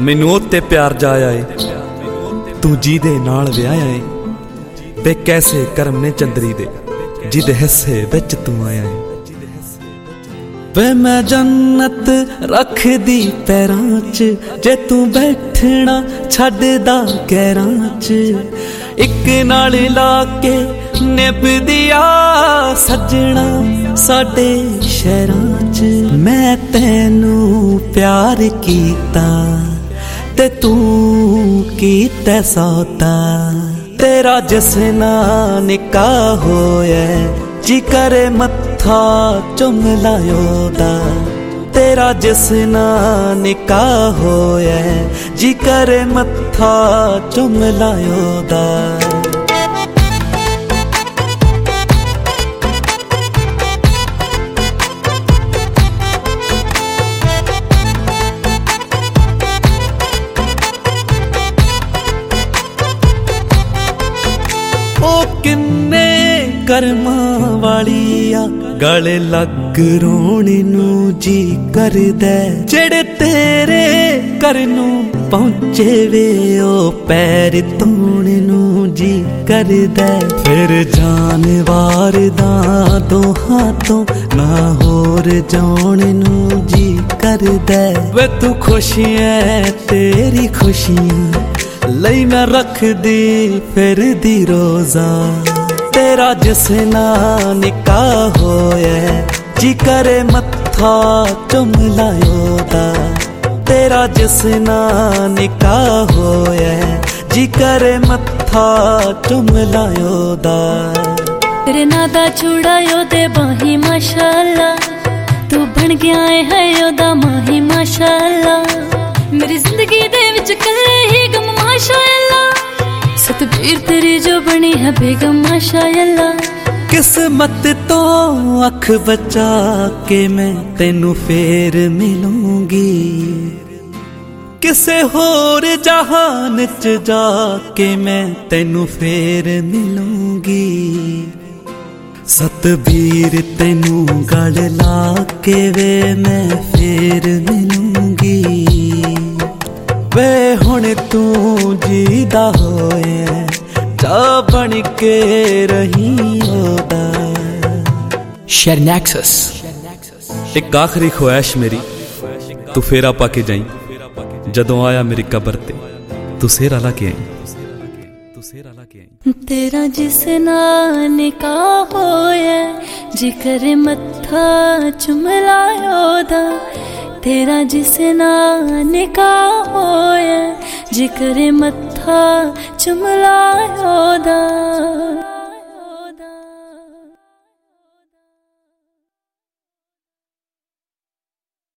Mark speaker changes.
Speaker 1: मैनू उत्ते प्यार जाया है तू जिहदे नाल विआया है वे कैसे करम ने चंदरी दे जिहदे हिस्से विच तू आया है वे मैं जन्नत रख दी पैरां च जे तू बैठना छड्डदा गैरां च इक नाल ला के निभ दिया सजना साडे शहरां च मैं तैनू प्यार कीता ते तू कीता सौदा तेरा जिस नाल निकाह होया जी करे मत्था चुम लायो दा तेरा जिस नाल निकाह होया जी करे मत्था चुम लायो दा किन्ने कर्मा वाली आ गले लग रोने नू जी करदे जेड़े तेरे घर नू पहुंचे वे ओ पैर धोने नू जी करदे फिर जानवार दा दोहां तो ना होर जाने नू जी करदे वे तू खुशी है तेरी खुशियां लई मैं रख दी फिर दी रोजा तेरा जिस नाल निकाह होया जी करे मत्था चुम लायो दा तेरा जिस नाल निकाह होया जी करे मत्था चुम लायो दा
Speaker 2: तेरे नां दा छुड़ायो दे बाही माशाअल्लाह तू बन गया है ओदा माही माशाअल्लाह मेरी जिंदगी दे विच कल्ले ही गम माशाअल्लाह सतबीर तेरी जो बनी है बेगम माशाअल्लाह
Speaker 1: किस्मत तो अख बचा के मैं तेनू फेर मिलूंगी किसे होर जहान च जाके मैं तेनू फेर मिलूंगी सतबीर तेनू गल ला के वे मैं फेर मिलूंगी वे हुण तू जीदा होए जा बन के रही ओदा
Speaker 3: शेयर नेक्सस
Speaker 1: एक आखिरी ख्वाहिश मेरी तू फेरा पाके जाई जदों आया मेरी कबर ते तू सेरा ला के आई
Speaker 2: तेरा जिस नाल निकाह होया जिकर मत्था चुम लायो दा तेरा जिस नाल निकाह होया जिकर मत्था चुम लायो दा।